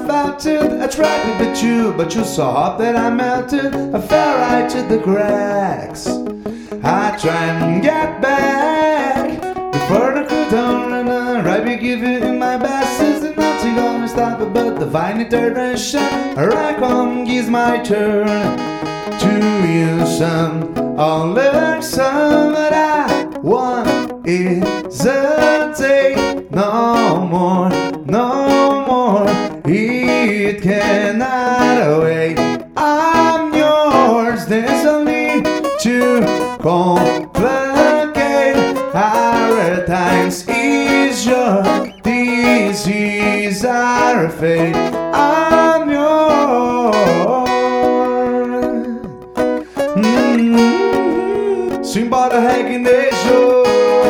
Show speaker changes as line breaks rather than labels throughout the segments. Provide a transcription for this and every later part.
felt it, attracted with you, but you so hot that I melted. I fell right to the cracks. I try and get back before the crew don't run on. I be giving my best, is nothing gonna stop it but divine intervention. I come, gives my turn to use some, I'll learn some. But I want is a day, no more, no more. It cannot wait. I'm yours, there's no need to complicate. Our times is your disease, our fate. I'm yours. Simbora, reggaenejo.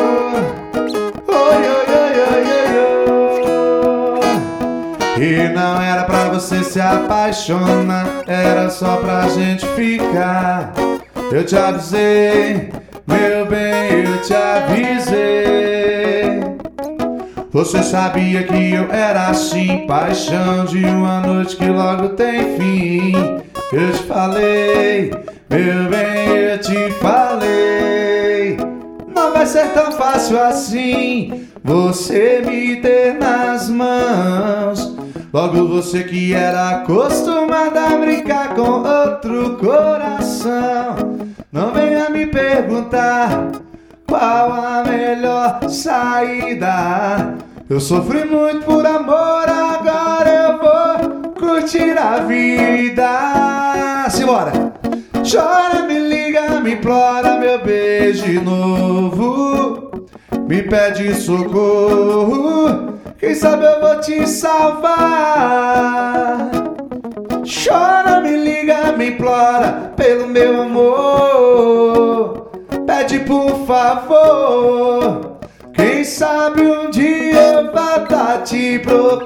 Oi, oi, oi, oi, oi, oi. E não era pra você se apaixonar, era só pra gente ficar. Eu te avisei, meu bem, eu te avisei. Você sabia que eu era assim, paixão de uma noite que logo tem fim. Eu te falei, meu bem, eu te falei. Não vai ser tão fácil assim você me ter nas mãos. Logo você que era acostumada a brincar com outro coração. Não venha me perguntar qual a melhor saída. Eu sofri muito por amor, agora eu vou curtir a vida. Simbora! Chora, me liga, me implora meu beijo de novo. Me pede socorro, quem sabe eu vou te salvar. Chora, me liga, me implora pelo meu amor. Pede por favor, quem sabe um dia eu volto te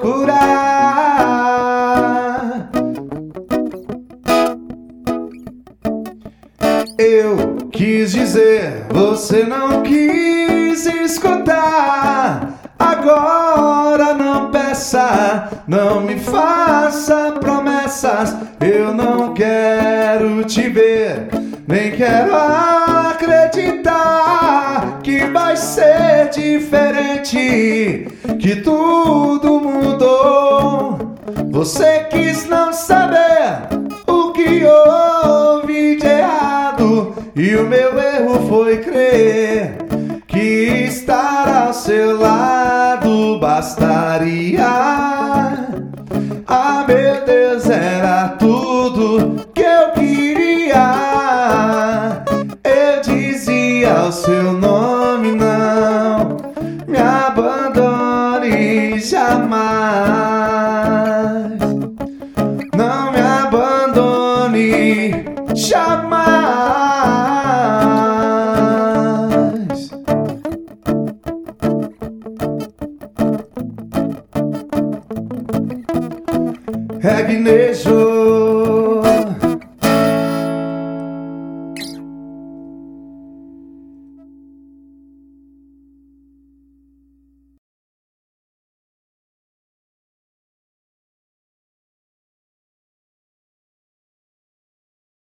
procurar. Eu quis dizer, você não quis escutar. Agora não peça, não me faça promessas. Eu não quero te ver, nem quero acreditar que vai ser diferente, que tudo mudou. Você quis não saber o que houve de errado, e o meu erro foi crer que estar ao seu lado bastaria. Ah, meu Deus, era tudo que eu queria. Eu dizia o seu nome, não me abandone jamais. Não me abandone jamais. Reggaenejo.